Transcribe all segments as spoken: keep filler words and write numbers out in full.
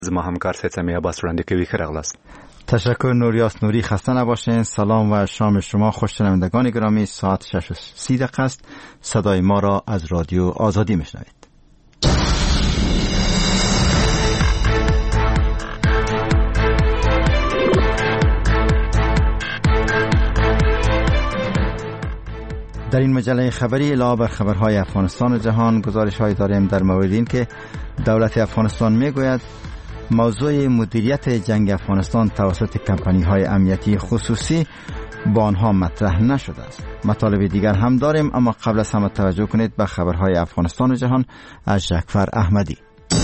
زما همکار سیتمی عباس رنده که ویکر اغلاست. تشکر نوریاس نوری، خسته نباشین. سلام و شام شما خوش شنوندگان گرامی. ساعت شش و سی دقیقه است. صدای ما را از رادیو آزادی میشنوید. در این مجله خبری علاوه بر خبرهای افغانستان و جهان، گزارش‌هایی داریم در مورد این که دولت افغانستان میگوید موضوع مدیریت جنگ افغانستان توسط کمپانی‌های امنیتی خصوصی با آنها مطرح نشده است. مطالب دیگر هم داریم، اما قبل از همه توجه کنید به خبرهای افغانستان و جهان از جعفر احمدی.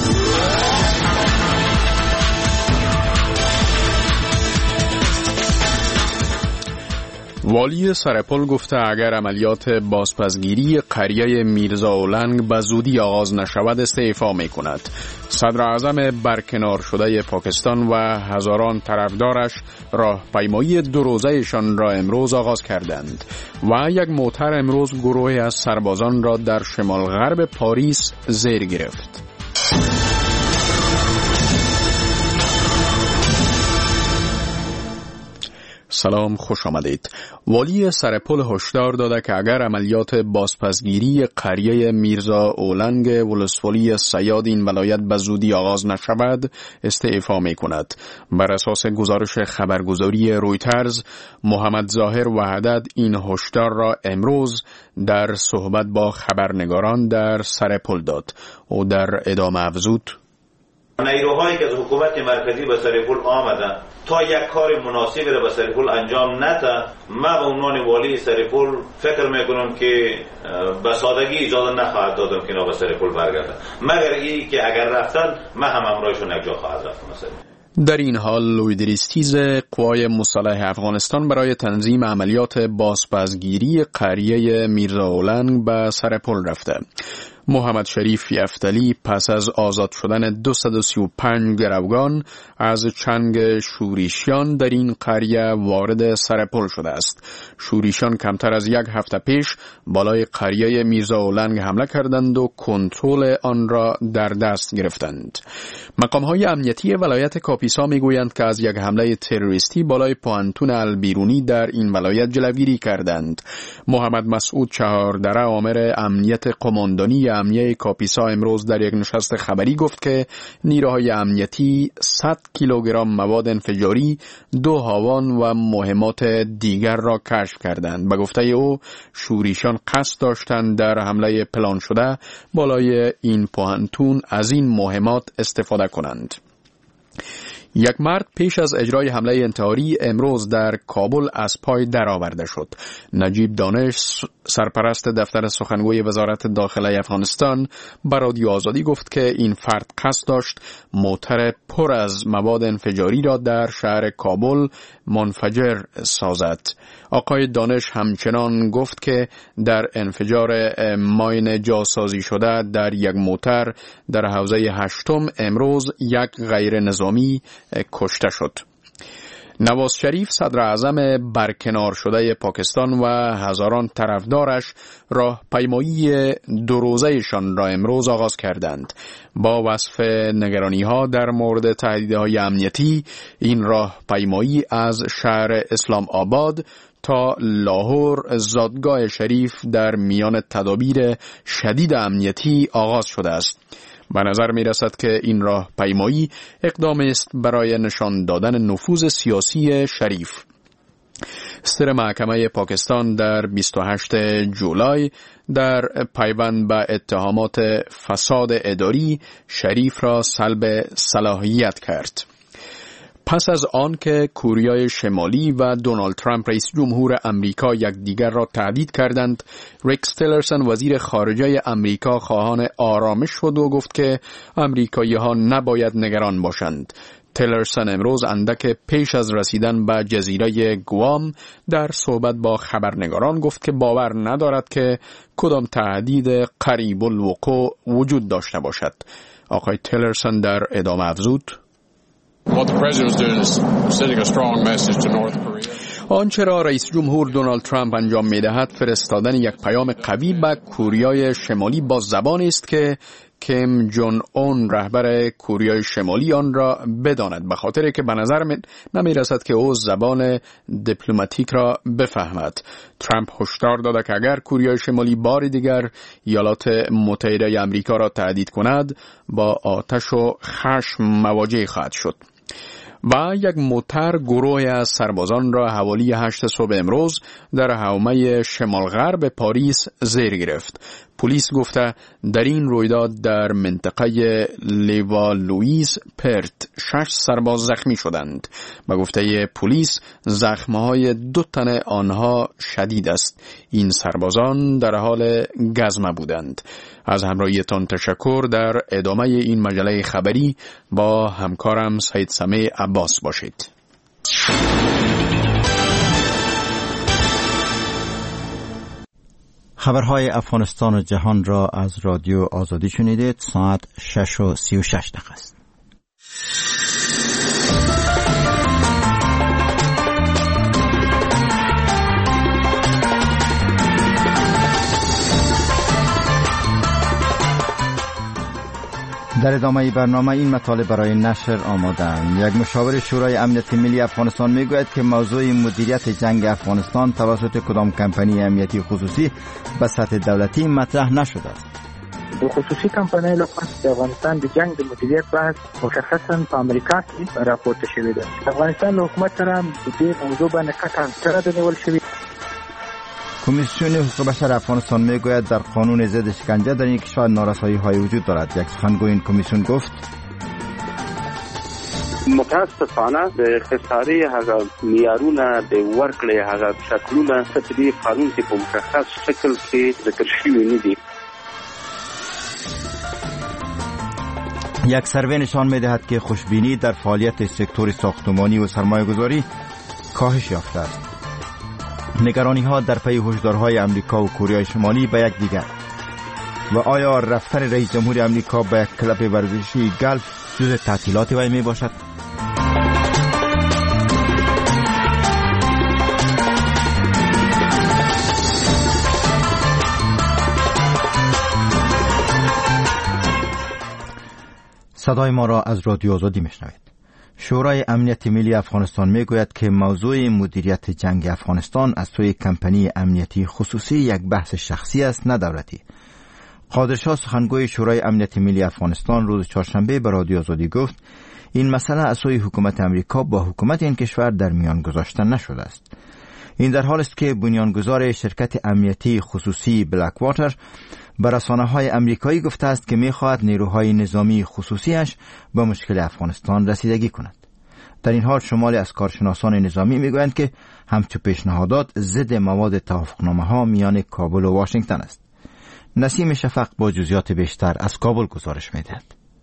والی سرپل گفته اگر عملیات بازپسگیری قریه میرزا اولنگ به زودی آغاز نشود استعفا می کند. صدر اعظم برکنار شده پاکستان و هزاران طرفدارش راهپیمایی دو روزه‌شان را امروز آغاز کردند و یک موتر امروز گروهی از سربازان را در شمال غرب پاریس زیر گرفت. سلام، خوش آمدید. والی سرپل هشدار داده که اگر عملیات بازپسگیری قریه میرزا اولنگ ولسوالی صیاد این ولایت به زودی آغاز نشود استعفا می کند. بر اساس گزارش خبرگزاری رویترز، محمد ظاهر وحدت این هشدار را امروز در صحبت با خبرنگاران در سرپل داد. او در ادامه افزود: نیروهایی که از حکومت مرکزی به سرپل آمدن تا یک کار مناسبی را به سرپل انجام نده، من به عنوان والی سرپل فکر میکنم که به سادگی اجازه نخواهد دادم که اینا به سرپل برگردن، مگر این که اگر رفتن من هم همراهشون یک جا خواهد رفتم. مثلا در این حال لویدریستیز قوای مسلح افغانستان برای تنظیم عملیات بازپسگیری قریه میرزا اولنگ به سرپل رفته. محمد شریف یفتلی پس از آزاد شدن دویست و سی و پنج گروگان از چنگ شوریشیان در این قریه وارد سرپل شده است. شوریشیان کمتر از یک هفته پیش بالای قریه میرزا اولنگ حمله کردند و کنترل آن را در دست گرفتند. مقام‌های امنیتی ولایت کاپیسا میگویند که از یک حمله تروریستی بالای پوهنتون البیرونی در این ولایت جلوگیری کردند. محمد مسعود چهاردره، آمر امنیت قماندانی امنیه کاپیسا، امروز در یک نشست خبری گفت که نیروهای امنیتی صد کیلوگرم مواد انفجاری، دو هاوان و مهمات دیگر را کشف کردند. به گفته او، شوریشان قصد داشتند در حمله پلان شده بالای این پوهنتون از این مهمات استفاده کنند. یک مرد پیش از اجرای حمله انتحاری امروز در کابل از پای درآورده شد. نجیب دانش، سرپرست دفتر سخنگوی وزارت داخله افغانستان، به رادیو آزادی گفت که این فرد قصد داشت موتر پر از مواد انفجاری را در شهر کابل منفجر سازد. آقای دانش همچنان گفت که در انفجار ماین جاسازی شده در یک موتر در حوزه هشتم امروز یک غیر نظامی کشته شد. نواز شریف، صدر اعظم برکنار شده پاکستان و هزاران طرفدارش راهپیمایی دو روزه‌شان را امروز آغاز کردند. با وصف نگرانی‌ها در مورد تهدیدهای امنیتی، این راهپیمایی از شهر اسلام آباد تا لاهور زادگاه شریف در میان تدابیر شدید امنیتی آغاز شده است. به نظر می رسد که این راه پیمایی اقدام است برای نشان دادن نفوذ سیاسی شریف. صدر محکمه پاکستان در بیست و هشتم جولای در پیوند به اتهامات فساد اداری شریف را سلب صلاحیت کرد. پس از آن که کره شمالی و دونالد ترامپ رئیس جمهور امریکا یکدیگر را تهدید کردند، ریکس تیلرسن وزیر خارجه امریکا خواهان آرامش شد و گفت که امریکایی‌ها نباید نگران باشند. تیلرسن امروز اندک پیش از رسیدن به جزیره گوام در صحبت با خبرنگاران گفت که باور ندارد که کدام تهدید قریب الوقوع وجود داشته باشد. آقای تیلرسن در ادامه افزود: آنچه را رئیس جمهور دونالد ترامپ انجام می‌دهد فرستادن یک پیام قوی به کره شمالی با زبان است که کیم جون اون رهبر کره شمالی آن را بداند، به خاطر که به نظر نمی رسد که او زبان دیپلماتیک را بفهمد. ترامپ هشدار داده که اگر کره شمالی بار دیگر ایالات متحده آمریکا را تهدید کند با آتش و خشم مواجه خواهد شد. و یک موتر گروه از سربازان را حوالی هشت صبح امروز در حومه شمال غرب پاریس زیر گرفت. پلیس گفته در این رویداد در منطقه لیوالویز پرت شش سرباز زخمی شدند. به گفته پلیس زخمهای دو تن آنها شدید است. این سربازان در حال گزمه بودند. از همراهیتان تشکر. در ادامه این مجله خبری با همکارم سید سمیع عباس باشید. خبرهای افغانستان و جهان را از رادیو آزادی شنیدید. ساعت شش و سی و شش دقیقه است. در ادامه برنامه این مطالب برای نشر آماده‌اند. یک مشاور شورای امنیت ملی افغانستان میگوید که موضوع مدیریت جنگ افغانستان توسط کدام کمپانی امنیتی خصوصی به سطح دولتی مطرح نشده است. دو خصوصی کمپانی لخص افغانستان د جنگ د مدیریت بحث مشخصا په امریکا کې راپورته شوی دی. افغانستان حکومت سره د دې موضوع باندې قطعا سره نیول شوی. کمیسیون حقوق بشر افغانستان میگوید در قانون ضد شکنجه در این کشور نارسایی‌های وجود دارد. یک سخنگوی این کمیسیون گفت متاسفانه د خسارې هغه معیارونه د ورکړې هغه شکلونه په دې قانون کې په مشخص شکل کې ذکر شوي نه دي. یک سروی نشان می‌دهد که خوشبینی در فعالیت سکتور ساختمانی و سرمایه‌گذاری کاهش یافته است. نگرانی ها در پی هشدارهای امریکا و کره شمالی به یک دیگر. و آیا رفتن رئیس جمهور امریکا به یک کلب ورزشی گلف جز تعطیلات وی می باشد؟ صدای ما را از رادیو آزادی میشنوید. شورای امنیت ملی افغانستان میگوید که موضوع مدیریت جنگ افغانستان از سوی کمپانی امنیتی خصوصی یک بحث شخصی است نه دولتی. قادرشاه سخنگوی شورای امنیت ملی افغانستان روز چهارشنبه به رادیو آزادی گفت این مسئله از سوی حکومت امریکا با حکومت این کشور در میان گذاشته نشده است. این در حال است که بنیانگذار شرکت امنیتی خصوصی بلک واتر به رسانه‌های امریکایی گفته است که می‌خواهد نیروهای نظامی خصوصیش به مشکل افغانستان رسیدگی کند. در این حال شماری از کارشناسان نظامی می‌گویند که همچو پیشنهادات ضد مواد توافقنامه‌ها میان کابل و واشنگتن است. نسیم شفق با جزئیات بیشتر از کابل گزارش می‌دهد.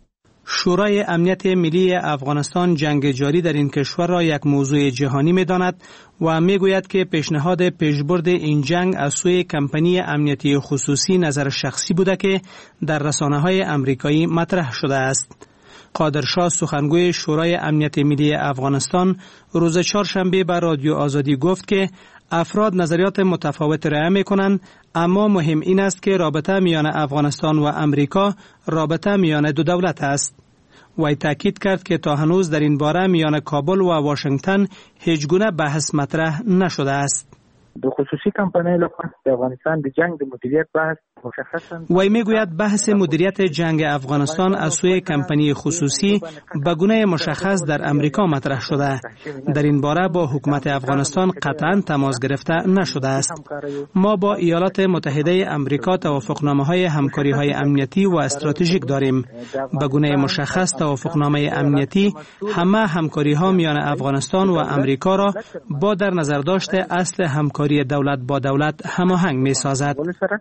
شورای امنیت ملی افغانستان جنگ جاری در این کشور را یک موضوع جهانی می‌داند و می‌گوید که پیشنهاد پیشبرد این جنگ از سوی کمپانی امنیتی خصوصی نظر شخصی بوده که در رسانه‌های امریکایی مطرح شده است. قادرشاه سخنگوی شورای امنیت ملی افغانستان روز چهارشنبه به رادیو آزادی گفت که افراد نظریات متفاوت رأی می‌کنند، اما مهم این است که رابطه میان افغانستان و امریکا رابطه میان دو دولت است. وی تاکید کرد که تا هنوز در این باره میان کابل و واشنگتن هیچ گونه بحث مطرح نشده است. دو خصوصی کمپانی لخص افغانستان د جنگ د مدیریت بحث مشخصا وی میگوید بحث مدیریت جنگ افغانستان از سوی کمپانی خصوصی به گونه مشخص در امریکا مطرح شده. در این باره با حکومت افغانستان قطعا تماس گرفته نشده است. ما با ایالات متحده امریکا توافقنامه‌های همکاری‌های امنیتی و استراتژیک داریم. به گونه مشخص توافقنامه امنیتی همه همکاری‌ها میان افغانستان و امریکا را با در نظر داشته اصل همکاری دولت با دولت هماهنگ می‌سازد.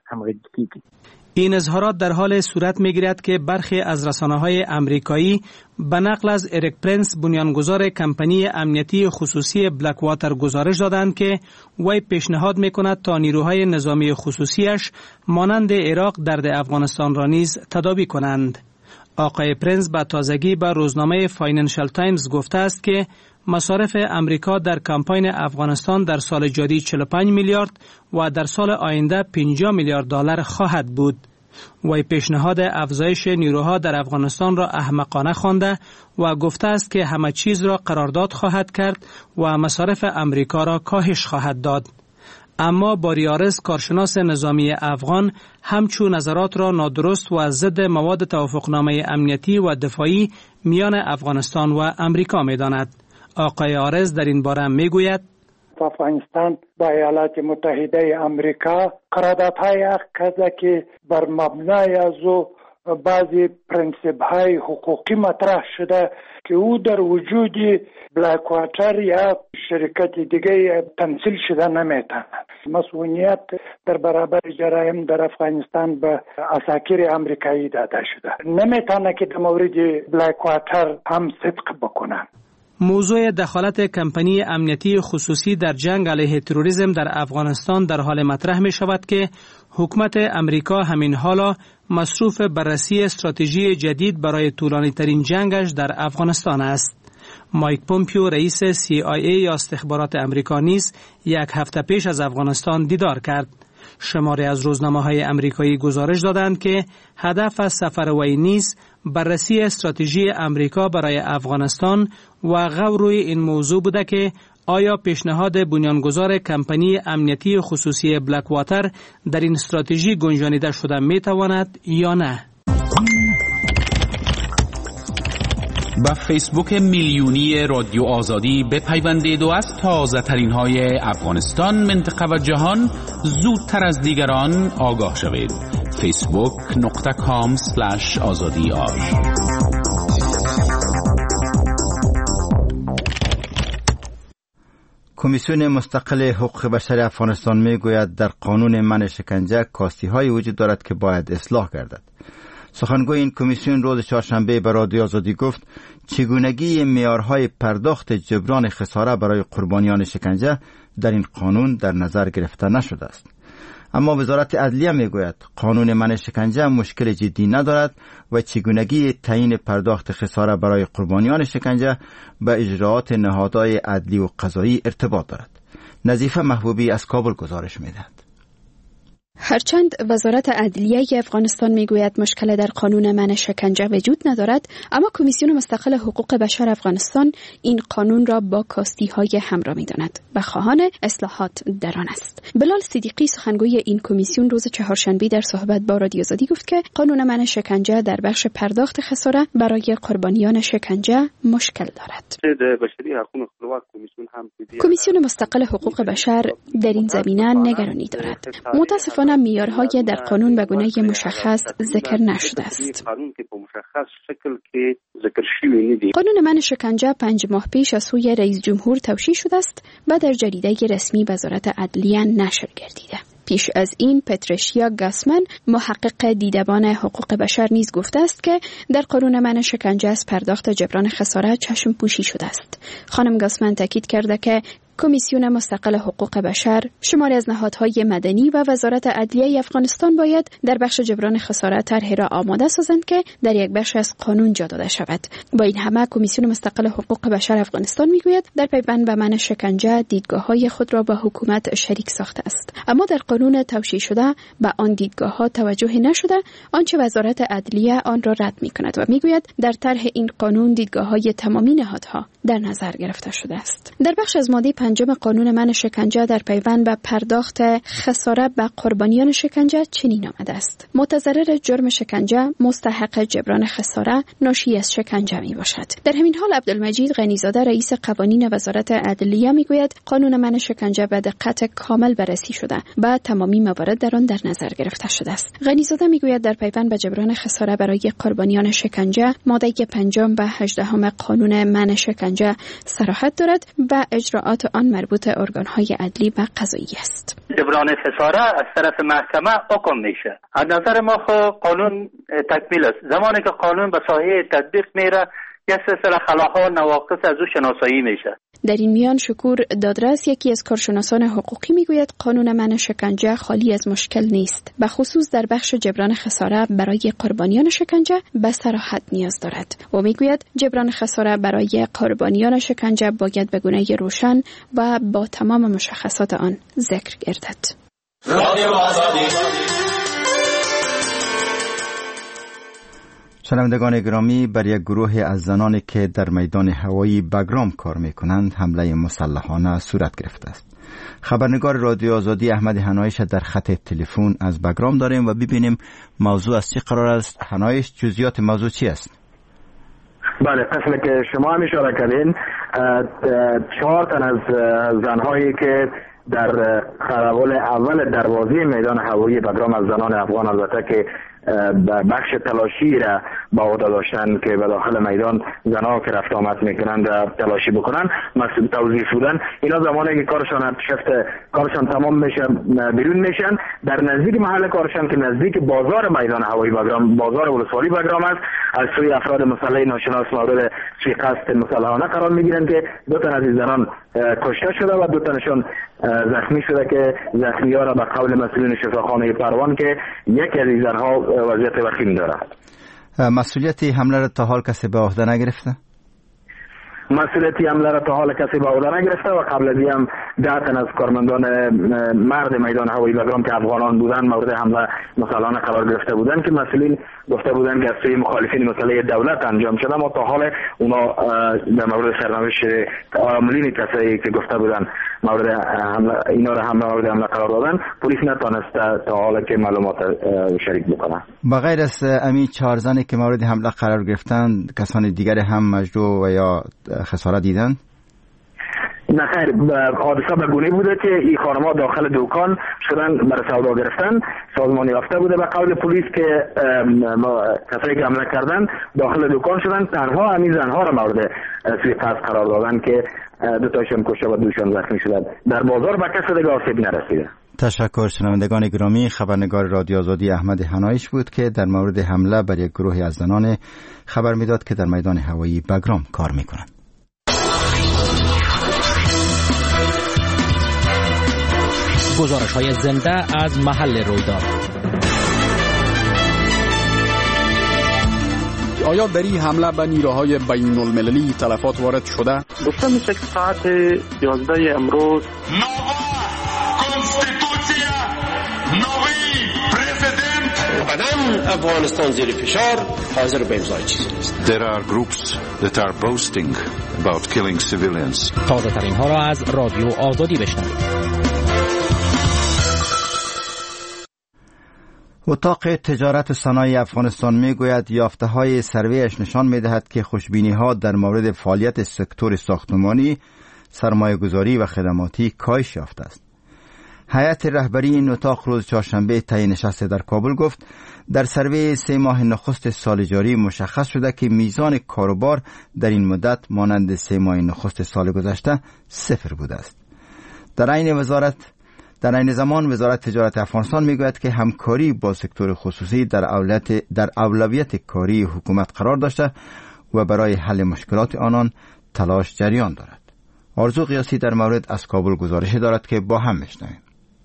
این اظهارات در حال صورت می‌گیرد که برخی از رسانه‌های امریکایی به نقل از اریک پرنس بنیانگذار کمپانی امنیتی خصوصی بلک واتر گزارش دادند که وی پیشنهاد می‌کند تا نیروهای نظامی خصوصیش مانند عراق درد افغانستان را نیز تداوی کنند. آقای پرنس به تازگی به روزنامه فاینانشل تایمز گفته است که مصارف امریکا در کمپاین افغانستان در سال جاری چهل و پنج میلیارد و در سال آینده پنجاه میلیارد دلار خواهد بود. وی پیشنهاد افزایش نیروها در افغانستان را احمقانه خوانده و گفته است که همه چیز را قرارداد خواهد کرد و مصارف امریکا را کاهش خواهد داد. اما باریارز کارشناس نظامی افغان همچون نظرات را نادرست و ضد مواد توافقنامه امنیتی و دفاعی میان افغانستان و امریکا می داند. آقای آرز در این باره می گوید افغانستان با ایالات متحده امریکا قراردادهای عقد کرده که بر مبنای از او بعضی پرنسیب‌های حقوقی مطرح شده که او در وجود بلک واتر یا شرکت دیگه تمثیل شده نمیتواند. مسئولیت در برابر جرایم در افغانستان به عساکر امریکایی داده شده. نمیتونه که در مورد بلک واتر هم صدق بکنن. موضوع دخالت کمپانی امنیتی خصوصی در جنگ علیه تروریسم در افغانستان در حال مطرح می شود که حکومت امریکا همین حالا مصروف بررسی استراتژی جدید برای طولانی ترین جنگش در افغانستان است. مایک پومپیو رئیس سی آی ای یا استخبارات امریکا نیز یک هفته پیش از افغانستان دیدار کرد. شماری از روزنامه‌های امریکایی گزارش دادند که هدف از سفر وی نیز بررسی استراتژی امریکا برای افغانستان و غور روی این موضوع بوده که آیا پیشنهاد بنیانگذار کمپانی امنیتی خصوصی بلک واتر در این استراتژی گنجانیده شده می تواند یا نه؟ با فیسبوک میلیونی رادیو آزادی بپیوندید و از تازه ترین های افغانستان، منطقه و جهان زودتر از دیگران آگاه شوید. فیسبوک نقطه کام سلش آزادی آر. کمیسیون مستقل حقوق بشر افغانستان می گوید در قانون منع شکنجه کاستی های وجود دارد که باید اصلاح گردد. سخنگوی این کمیسیون روز چهارشنبه به رادیو آزادی گفت چگونگی معیارهای پرداخت جبران خساره برای قربانیان شکنجه در این قانون در نظر گرفته نشده است. اما وزارت عدلیه میگوید قانون منع شکنجه مشکل جدی ندارد و چگونگی تعیین پرداخت خساره برای قربانیان شکنجه به اجراعات نهادهای عدلی و قضایی ارتباط دارد. نظیفه محبوبی از کابل گزارش میدهد. هرچند وزارت عدلیه افغانستان میگوید مشکل در قانون منع شکنجه وجود ندارد، اما کمیسیون مستقل حقوق بشر افغانستان این قانون را با کاستی های همراه میداند و خواهان اصلاحات در آن است. بلال صدیقی سخنگوی این کمیسیون روز چهارشنبه در صحبت با رادیو آزادی گفت که قانون منع شکنجه در بخش پرداخت خساره برای قربانیان شکنجه مشکل دارد. کمیسیون مستقل حقوق بشر در این زمینه نگرانی دارد. متاسفانه معیارهای در قانون به گونه مشخص ذکر نشده است. قانون منع شکنجه پنج ماه پیش از سوی رئیس جمهور توشیح شده است و در جریده رسمی وزارت عدلیه نشر گردیده. پیش از این پتریشیا گاسمن محقق دیدبان حقوق بشر نیز گفته است که در قانون منع شکنجه از پرداخت جبران خساره چشم پوشی شده است. خانم گاسمن تاکید کرده که کمیسیون مستقل حقوق بشر، شماری از نهادهای مدنی و وزارت عدلیه افغانستان باید در بخش جبران خساره طرحی را آماده سازند که در یک بخش از قانون جا داده شود. با این همه کمیسیون مستقل حقوق بشر افغانستان میگوید در پیوند به منع شکنجه دیدگاه‌های خود را با حکومت شریک ساخته است، اما در قانون توشیح شده به آن دیدگاه‌ها توجه نشده، آنچه وزارت عدلیه آن را رد می‌کند و میگوید در طرح این قانون دیدگاه‌های تمامی نهادها در نظر گرفته شده است. در بخش از ماده پنجم قانون منع شکنجه در پیوند به پرداخت خساره به قربانیان شکنجه چنین آمده است: متضرر جرم شکنجه مستحق جبران خساره ناشی از شکنجه می باشد. در همین حال عبدالمجید غنیزاده رئیس قوانین وزارت عدلیه می گوید قانون منع شکنجه به دقت کامل بررسی شده و تمامی موارد در آن در نظر گرفته شده است. غنیزاده می گوید در پیوند به جبران خساره برای قربانیان شکنجه ماده پنجم و هجدهم قانون منع شکنجه صراحت دارد و اجراعات آن مربوط ارگان‌های عدلی و قضایی است. جبران خساره از طرف محکمه حکم میشه. از نظر ما خو قانون تکمیل است. زمانی که قانون به ساحه تطبیق میره یک سلسله خلاها و نواقص از او شناسایی میشه. در این میان شکور دادرس یکی از کارشناسان حقوقی میگوید قانون منع شکنجه خالی از مشکل نیست، به خصوص در بخش جبران خساره برای قربانیان شکنجه به صراحت نیاز دارد. او میگوید جبران خساره برای قربانیان شکنجه باید به گونه روشن و با تمام مشخصات آن ذکر گردد. رادیو آزادی شنوندگان گرامی، بر یک گروه از زنانی که در میدان هوایی بگرام کار میکنند حمله مسلحانه صورت گرفته است. خبرنگار رادیو آزادی احمد هنایش در خط تلفن از بگرام داریم و ببینیم موضوع از چی قرار است. هنایش، جزئیات موضوع چی است؟ بله، قسمی که شما هم اشاره کردین، چهار تن از زنهایی که در خرابال اول دروازه میدان هوایی بگرام از زنان افغان، البته که بخش تلاشی را با عهده داشتن که به داخل میدان زنها که رفت آمد میکنند تلاشی بکنن، مسئول توضیح بودن. اینا زمانی که کارشان شفت کارشان تمام میشه بیرون میشن، در نزدیک محل کارشان که نزدیک بازار میدان هوایی بگرام، بازار ولسوالی بگرام است، از سوی افراد مسلح ناشناس مورد سوی قصد مسلحانه قرار میگیرند که دو تن از این زنان کشته شده و دو تنشان زخمی شده که زخمی ها را به قول مسئولین شفاخانه پروان که یک از این زنها وضعیت وخیم داره. مسئولیت حمله را تا حال کسی به عهده نگرفته؟ مسئولیت حمله را تا حال کسی به عهده نگرفته و قبل از این هم ده تن از کارمندان مرد میدان هوایی بگرام که افغانان بودن مورد حمله مسلحانه قرار گرفته بودن که مسئولین گفته بودن که از سوی مخالفین مسلح دولت انجام شده، اما تا حال اونا در مورد سرنوشت عاملین کسایی که گفته بودن مورد حمله اینا را هم مورد حمله قرار دادن، پلیس نتونسته تا حال که معلومات شریک بکنه. بغیر از امین چهار زنی که مورد حمله قرار گرفتن، کسان دیگر هم مجروح و یا خسارت دیدن؟ نه خیر، حادثه به گونه بوده که این خانم‌ها داخل دکان شدن برای سودا گرفتن، سازمان یافته بوده به قول پلیس که کسایی که حمله کردن داخل دکان شدن، تنها همین زنها را مورد سوی قصد قرار دادن که دو تاشون کشته و دوشون زخمی شدن. در بازار به کسی دیگه آسیب نرسیده. تشکر. شنوندگان گرامی، خبرنگار رادیو آزادی احمد هنایش بود که در مورد حمله بر یک گروه از زنان خبر میداد که در میدان هوایی بگرام کار میکنند. گزارش های زنده از محل رویداد. آیا در این حمله به نیروهای بین المللی تلفات وارد شده؟ گفته میشه که ساعت یازده امروز قدم افغانستان زیر فشار، حاضر به امضای چیزی نیست. There are groups that are boasting about killing civilians. تازه ترین ها را از رادیو آزادی بشنوید. اتاق تجارت و صنایع افغانستان میگوید یافته های سرویش نشان میدهد که خوشبینی ها در مورد فعالیت سکتور ساختمانی، سرمایه گذاری و خدماتی کاهش یافته است. هیئت رهبری این اتاق روز چهارشنبه طی نشست در کابل گفت در سروی سه ماه نخست سال جاری مشخص شده که میزان کاروبار در این مدت مانند سه ماه نخست سال گذشته صفر بوده است. در این وزارت در این زمان وزارت تجارت افغانستان میگوید که همکاری با سکتور خصوصی در اولویت در اولویت کاری حکومت قرار داشته و برای حل مشکلات آنان تلاش جریان دارد. آرزو قیاسی در مورد از کابل گزارش دارد که با هم میشنویم.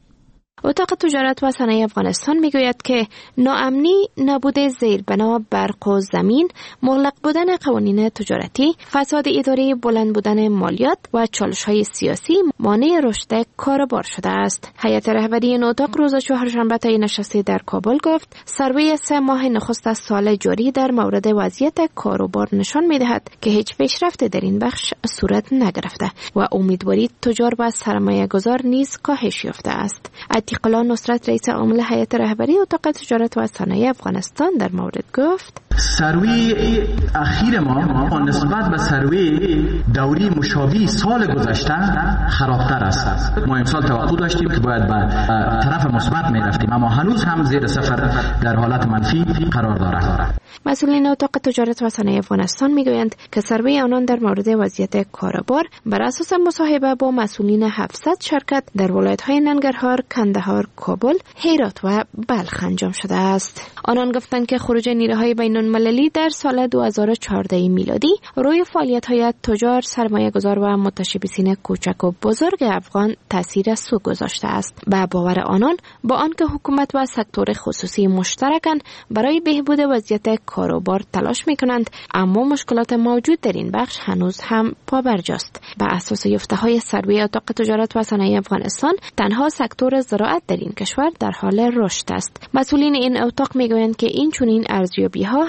اتاق تجارت و صنایع افغانستان میگوید که ناامنی، نبود زیربنا برق و زمین، مغلق بودن قوانین تجارتی، فساد اداری، بلند بودن مالیات و چالش‌های سیاسی مانع رشد کاروبار شده است. هیئت رهبری این اتاق روز چهارشنبه طی نشستی در کابل گفت سروی سه ماه نخست از سال جاری در مورد وضعیت کاروبار نشان می‌دهد که هیچ پیشرفت در این بخش صورت نگرفته و امیدواری تجار و سرمایه‌گذار نیز کاهش یافته است. عتیق‌الله نصرت رئیس عامل هیئت رهبری اتاق تجارت و صنایع افغانستان در مورد گفت سروی اخیر ما نسبت به سروی دوری مشابه سال گذشته خرابتر است. ما امسال توقع داشتیم که باید به طرف مثبت می‌رفتیم، اما هنوز هم زیر صفر در حالت منفی قرار دارد. مسئولین اتاق تجارت و صنایع افغانستان میگویند که سروی آنان در مورد وضعیت کاروبار بر اساس مصاحبه با مسئولین هفتصد شرکت در ولایت‌های ننگرهار، کندهار، کابل، هرات و بلخ انجام شده است. آنان گفتند که خروج نیروهای بین‌المللی در سال دو هزار و چهارده میلادی روی فعالیت‌های تجار، سرمایه‌گذار و متشبثین کوچک و بزرگ افغان تاثیر سو گذاشته است. به باور آنان با آنکه حکومت و سکتور خصوصی مشترکاً برای بهبود وضعیت کاروبار تلاش می‌کنند، اما مشکلات موجود در این بخش هنوز هم پابرجاست. به اساس یافته‌های سروی اتاق تجارت و صنایع افغانستان، تنها سکتور زراعت در این کشور در حال رشد است. مسئولین این اتاق میگویند که این چنین ارزیابی‌ها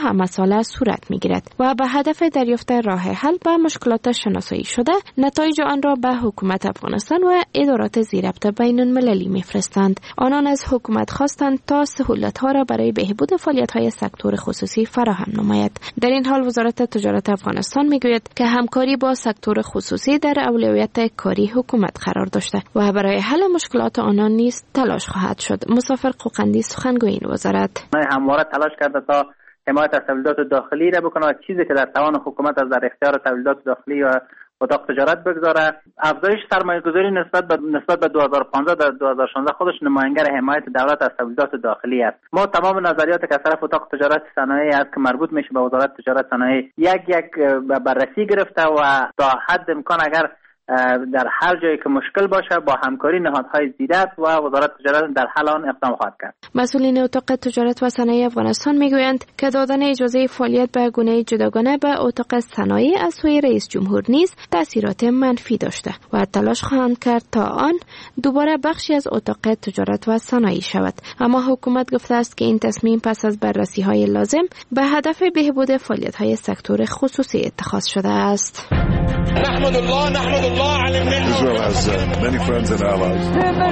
همه ساله صورت میگیرد و به هدف دریافت راه حل به مشکلات شناسایی شده نتایج آن را به حکومت افغانستان و ادارات ضبط بین المللی میفرستند. آنان از حکومت خواستند تا سهولت‌ها را برای بهبود فعالیت‌های سکتور خصوصی فراهم نماید. در این حال وزارت تجارت افغانستان میگوید که همکاری با سکتور خصوصی در اولویت کاری حکومت قرار داشته و برای حل مشکلات آنان نیز تلاش خواهد شد. مسافر قوقندی سخنگوی این وزارت همواره تلاش کرده تا حمایت از تولیدات داخلی را بکنه و چیزی که در توان حکومت از در اختیار تولیدات داخلی و اتاق تجارت بگذاره. افزایش سرمایه‌گذاری نسبت به نسبت به دو هزار و پانزده در دو هزار و شانزده خودش نماینگر حمایت دولت از تولیدات داخلی است. ما تمام نظریات که از طرف اتاق تجارت صنایع است که مربوط میشه به وزارت تجارت صنایع یک یک بررسی گرفته و تا حد امکان اگر در هر جایی که مشکل باشه با همکاری نهادهای زیرت و وزارت تجارت در حل آن اقدام خواهد کرد. مسئولین اتاق تجارت و صنایع افغانستان میگویند که دادن اجازه فعالیت به گونه جداگانه به اتاق صنایع از سوی رئیس جمهور نیز تاثیرات منفی داشته و تلاش خواهند کرد تا آن دوباره بخشی از اتاق تجارت و صنایع شود. اما حکومت گفته است که این تصمیم پس از بررسی‌های لازم به هدف بهبود فعالیت‌های سکتور خصوصی اتخاذ شده است. نحمد الله نحمد الله على المنة. Israel has uh, many friends and allies.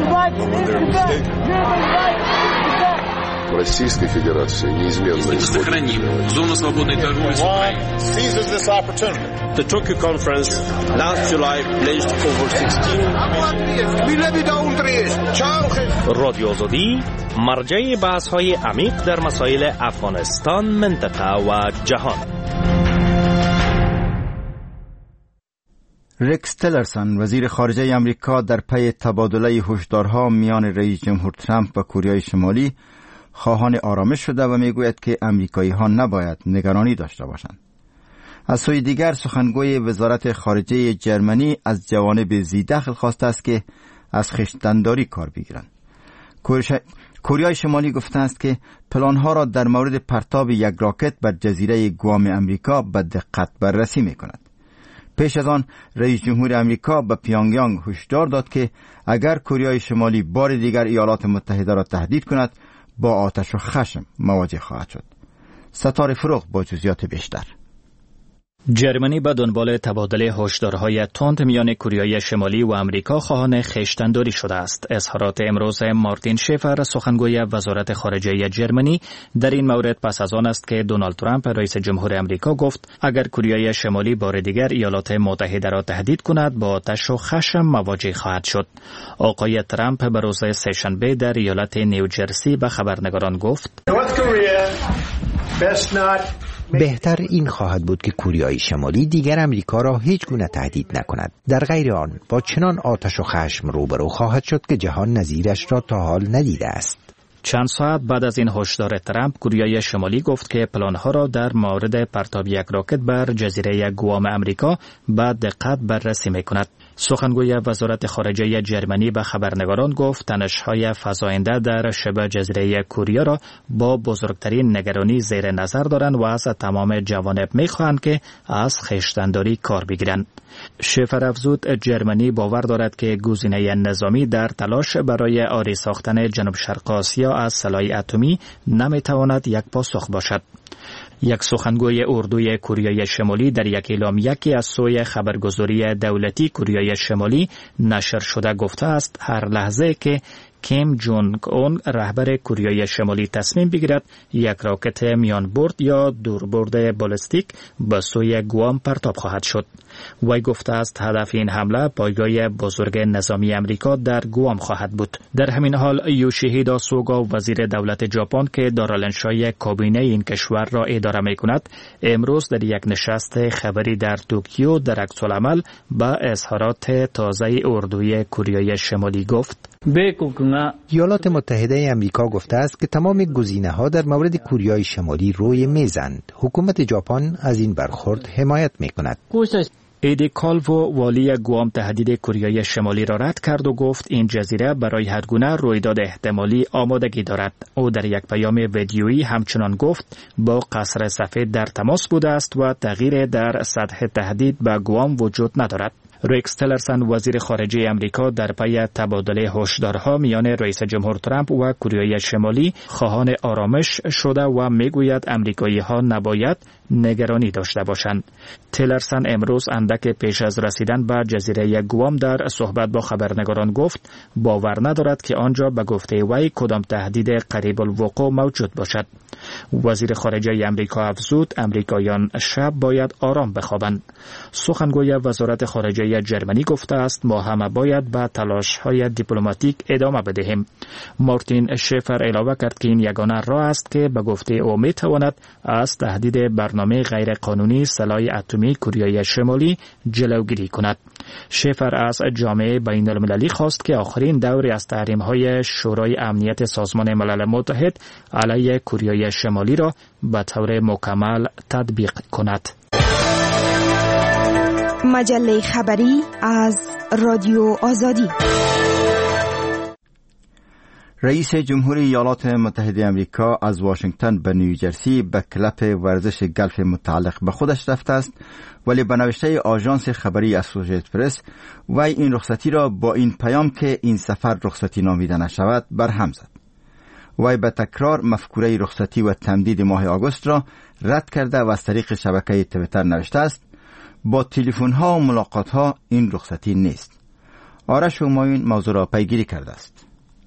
Российской Федерации неизменно сохраним зону свободной торговли с Украиной. Seizes this opportunity. The Tokyo conference last July pledged over sixteen. رادیو آزادی مرجع بحث‌های عمیق در مسائل افغانستان، منطقه و جهان. ریکس تیلرسون وزیر خارجه امریکا در پی تبادله هشدارها میان رئیس جمهور ترامپ و کره شمالی خواهان آرامش شده و میگوید که امریکایی ها نباید نگرانی داشته باشند. از سوی دیگر سخنگوی وزارت خارجه جرمنی از جوانب ذی‌دخل خواسته است که از خویشتن‌داری کار بگیرند. کره شمالی گفته است که پلانها را در مورد پرتاب یک راکت بر جزیره گوام امریکا به دقت بررسی میکند. پیش از آن رئیس جمهور امریکا به پیونگیانگ هشدار داد که اگر کره شمالی بار دیگر ایالات متحده را تهدید کند با آتش و خشم مواجه خواهد شد. ستاره فروغ با جزئیات بیشتر. جرمنی به دنبال تبادل هشدارهای تند میان کره شمالی و امریکا خواهان خویشتن‌داری شده است. اظهارات امروز مارتین شفر سخنگوی وزارت خارجه جرمنی در این مورد پس از آن است که دونالد ترامپ رئیس جمهور امریکا گفت اگر کره شمالی بار دیگر ایالات متحده را تهدید کند با آتش و خشم مواجه خواهد شد. آقای ترامپ به روز سه‌شنبه در ایالت نیوجرسی به خبرنگاران گفت بهتر این خواهد بود که کره شمالی دیگر امریکا را هیچ گونه تهدید نکند. در غیر آن با چنان آتش و خشم روبرو خواهد شد که جهان نظیرش را تا حال ندیده است. چند ساعت بعد از این هشدار ترامپ، کره شمالی گفت که پلانها را در مورد پرتاب یک راکت بر جزیره گوام امریکا به دقت بررسی می‌کند. سخنگوی وزارت خارجه جرمنی به خبرنگاران گفت تنش‌های فزاینده در شبه جزیره کره را با بزرگترین نگرانی زیر نظر دارند و از تمام جوانب می‌خواهند که از خویشتن‌داری کار بگیرند. شفر افزود جرمنی باور دارد که گزینه نظامی در تلاش برای عاری ساختن جنوب شرق آسیا از سلاح اتمی نمی‌تواند یک پاسخ باشد. یک سخنگوی اردوی کره شمالی در یک اعلامیه که از سوی خبرگزاری دولتی کره شمالی نشر شده گفته است هر لحظه که کیم جونگ اون رهبر کره شمالی تصمیم بگیرد یک راکت میان برد یا دوربرد بالستیک به سوی گوام پرتاب خواهد شد. وی گفته است هدف این حمله پایگاه بزرگ نظامی امریکا در گوام خواهد بود. در همین حال یوشیهیدا سوگا وزیر دولت ژاپن که دارالانشای کابینه این کشور را اداره می‌کند امروز در یک نشست خبری در توکیو در عکس‌العمل به اظهارات تازه اردوی کره شمالی گفت ایالات متحده امریکا گفته است که تمام گزینه‌ها در مورد کره شمالی روی میزند. حکومت ژاپن از این برخورد حمایت می‌کند. ایدی کالوو والی گوام تهدید کره شمالی را رد کرد و گفت این جزیره برای هر گونه رویداد احتمالی آمادگی دارد. او در یک پیام ویدیویی همچنان گفت با قصر سفید در تماس بوده است و تغییر در سطح تهدید به گوام وجود ندارد. ریکس تلرسن وزیر خارجه امریکا در پی تبادله هشدارها میان رئیس جمهور ترامپ و کره شمالی خواهان آرامش شده و میگوید امریکایی‌ها نباید نگرانی داشته باشند. تلرسن امروز اندک پیش از رسیدن به جزیره گوام در صحبت با خبرنگاران گفت باور ندارد که آنجا به گفته وی کدام تهدید قریب الوقوع موجود باشد. وزیر خارجه امریکا افزود امریکایان شب باید آرام بخوابند. سخنگوی وزارت خارجه جرمنی گفته است ما همه باید به تلاش‌های دیپلماتیک ادامه بدهیم. مارتین شفر علاوه کرد که این یگانه راه است که به گفته او میتواند از تهدید برنامه غیرقانونی سلاح اتمی کره شمالی جلوگیری کند. شفر از جامعه بین المللی خواست که آخرین دوری از تحریم‌های شورای امنیت سازمان ملل متحد علیه کره شمالی را به طور مکمل تطبیق کند. مجله خبری از رادیو آزادی. رئیس جمهوری ایالات متحده آمریکا از واشنگتن به نیوجرسی به کلب ورزش گلف متعلق به خودش رفته است، ولی به نوشته آژانس خبری اسوسییتد پرس وی این رخصتی را با این پیام که این سفر رخصتی نامیده نشود برهم زد. وی به تکرار مفکوره رخصتی و تمدید ماه آگوست را رد کرده و از طریق شبکه توییتر نوشته است با تلفن ها و ملاقات ها این رخصتی نیست. آرش همایون موضوع را پیگیری کرده است.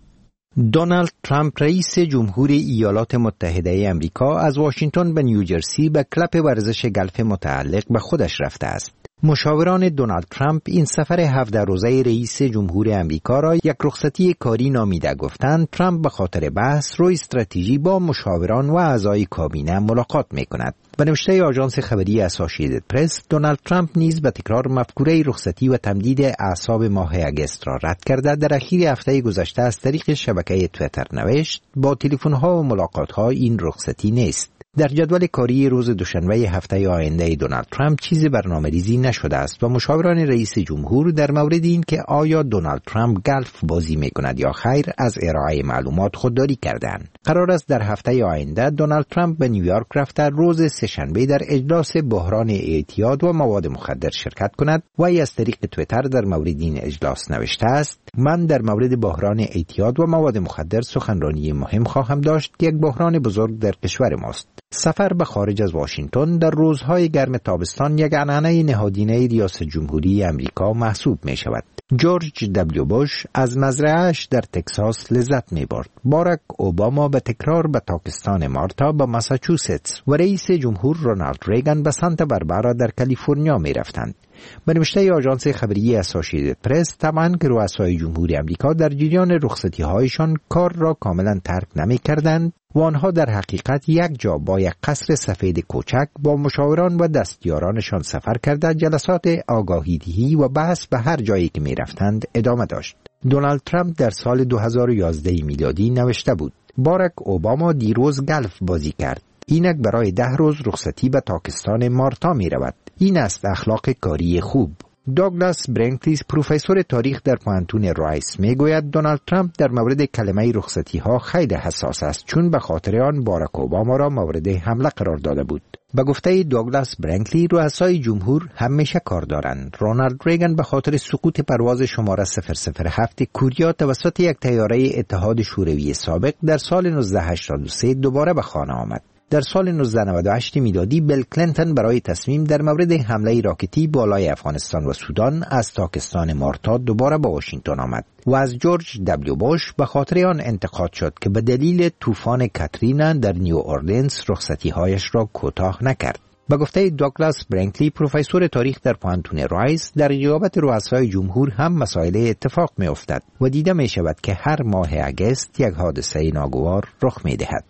دونالد ترامپ رئیس جمهوری ایالات متحده آمریکا از واشنگتن به نیوجرسی به کلب ورزش گلف متعلق به خودش رفته است. مشاوران دونالد ترامپ این سفر هفده روزه رئیس جمهوری آمریکا را یک رخصتی کاری نامیده گفتند. ترامپ به خاطر بحث روی استراتژی با مشاوران و اعضای کابینه ملاقات می‌کند. به نوشته آژانس خبری اسوسییتد پرس، دونالد ترامپ نیز به تکرار مفکوره رخصتی و تمدید اعصاب ماه اگست را رد کرده. در اخیر هفته گذشته از طریق شبکه توییتر نوشت با تلفن‌ها و ملاقات‌ها این رخصتی نیست. در جدول کاری روز دوشنبه هفته آینده دونالد ترامپ چیزی برنامه‌ریزی نشده است و مشاوران رئیس جمهور در مورد این که آیا دونالد ترامپ گلف بازی می‌کند یا خیر از ارائه معلومات خودداری کردند. قرار است در هفته آینده دونالد ترامپ به نیویورک رفته روز سه‌شنبه در اجلاس بحران اعتیاد و مواد مخدر شرکت کند. وی از طریق توییتر در مورد این اجلاس نوشته است من در مورد بحران اعتیاد و مواد مخدر سخنرانی مهم خواهم داشت که یک بحران بزرگ در کشور ماست. سفر به خارج از واشنگتن در روزهای گرم تابستان یک عنعنه نهادینه ریاست جمهوری امریکا محسوب می شود. جورج دبلیو بوش از مزرعه‌اش در تگزاس لذت می برد. باراک اوباما به تکرار به تاکستان مارتا به ماساچوستس و رئیس جمهور رونالد ریگان به سانتا باربارا در کالیفرنیا می رفتند. به نوشته آژانس خبری اسوسییتد پرس، طبعاً که رؤسای جمهوری آمریکا در جریان رخصتی هایشان کار را کاملا ترک نمی کردند و آنها در حقیقت یک جا با یک قصر سفید کوچک با مشاوران و دستیارانشان سفر کرده جلسات آگاهی‌دهی و بحث به هر جایی که می رفتند ادامه داشت. دونالد ترامپ در سال دو هزار و یازده میلادی نوشته بود باراک اوباما دیروز گلف بازی کرد. اینک برای ده روز رخصتی به تاکستان مارتا می رود. این است اخلاق کاری خوب. دوگلاس برنکلیز پروفسور تاریخ در پوانتون رایس می گوید دونالد ترامپ در مورد کلمه رخصتی ها خیلی حساس است چون به خاطر آن باراک اوباما را مورد حمله قرار داده بود. به گفته دوگلاس برنکلی رؤسای جمهور همیشه کار دارند. رونالد ریگان به خاطر سقوط پرواز شماره صفر صفر هفت کوریا توسط یک طیاره اتحاد شوروی سابق در سال نوزده هشتاد و سه دوباره به خانه آمد. در سال نوزده نود و هشت میلادی بیل کلینتون برای تصمیم در مورد حمله راکتی بالای افغانستان و سودان از تاکستان مارتا دوباره به واشنگتن آمد و از جورج دبلیو بوش به خاطر آن انتقاد شد که به دلیل طوفان کاترینا در نیو اورلینز رخصتی‌هایش را کوتاه نکرد. به گفته دوگلاس برنکلی پروفسور تاریخ در پوانتون رایس، در غیابت رؤسای جمهور هم مسائل اتفاق می افتد و دیده می شود که هر ماه اگست یک حادثه ناگوار رخ می دهد.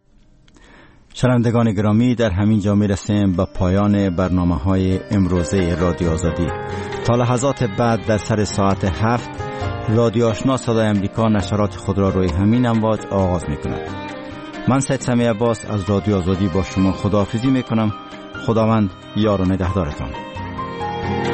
شنوندگان گرامی، در همین جا می رسیم به پایان برنامه های امروزه رادیو آزادی. تا لحظات بعد در سر ساعت هفت رادیو آشنا صدای امریکا نشرات خود را روی همین امواج آغاز می کند. من سید سمیع عباس از رادیو آزادی با شما خداحافظی می کنم. خداوند یار و نگهدارتان.